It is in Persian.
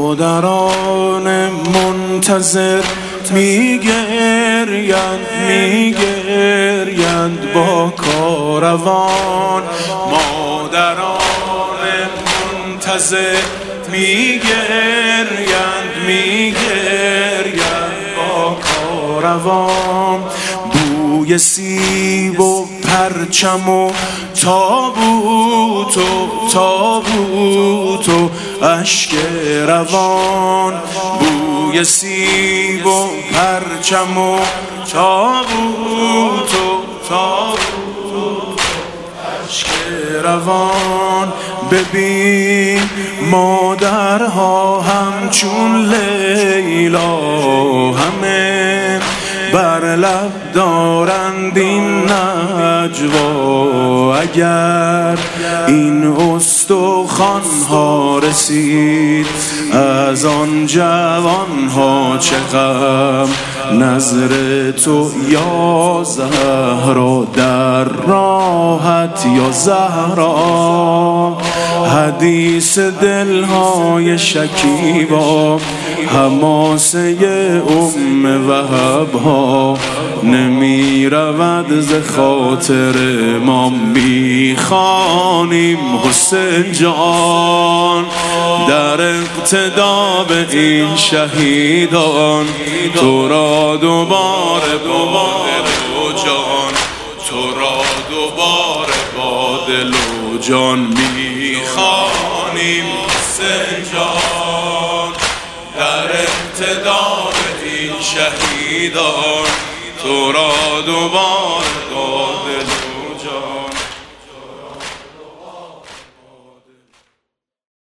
مادران منتظر میگریند با کاروان. مادران منتظر میگریند با کاروان. بوی سیب و پرچم و تابوت و اشک روان. بوی سیب و پرچم و تابوت و اشک روان. ببین مادرها همچون لیلا همه بر لب دارند این نجوا. اگر این استخوان‌ها رسید از آن جوان‌ها چه غم. نظر تو یا زهرا در راحت یا زهرا. حدیث دلهای شکیبا حماسه وهب ها نمی رود ز خاطر ما. میخوانیم حسین جان در اقتدا به این شهیدان. تو را دوباره با دل و جان، تو را دوباره با دل و جان میخوانیم حسین جان در اقتدا به این شهیدان. تو را دوباره